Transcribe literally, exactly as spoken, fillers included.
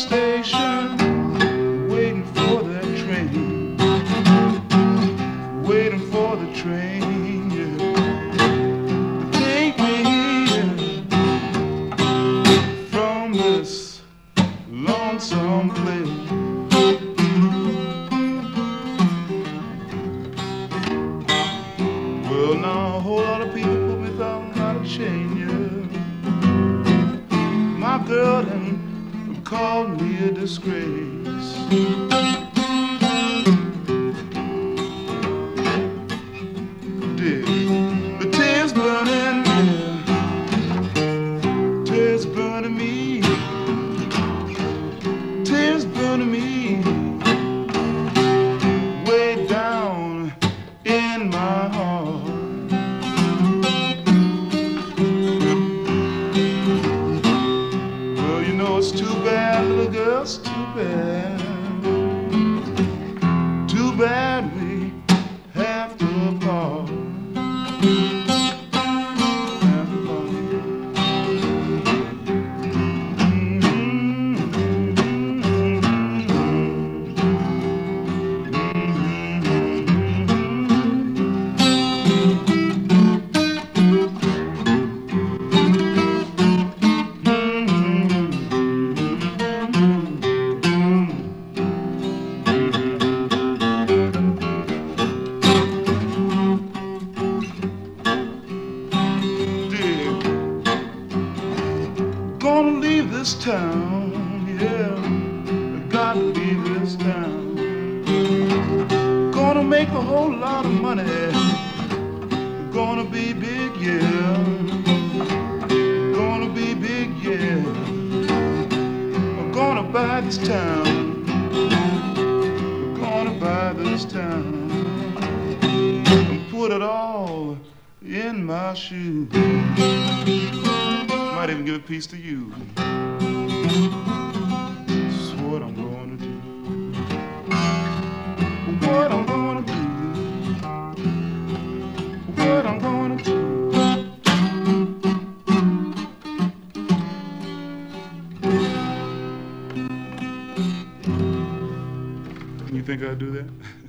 station, waiting for that train, waiting for the train, yeah, to take me from this lonesome place. Well, now a whole lot of people put me down out of chain, yeah. My girl done called me a disgrace. Dear, the tears burning, yeah. Tears burning me, tears burning me, way down in my heart. Well, you know it's too bad, little girl, it's too bad. Too bad we have to part. Have to part. Gonna leave this town, yeah, I gotta leave this town. Gonna make a whole lot of money, gonna be big, yeah. Gonna be big, yeah. I'm gonna buy this town, I'm gonna buy this town, and put it all in my shoes. Might even give a piece to you. That's what I'm gonna do. What I'm gonna do. What I'm gonna do. You think I'd do that?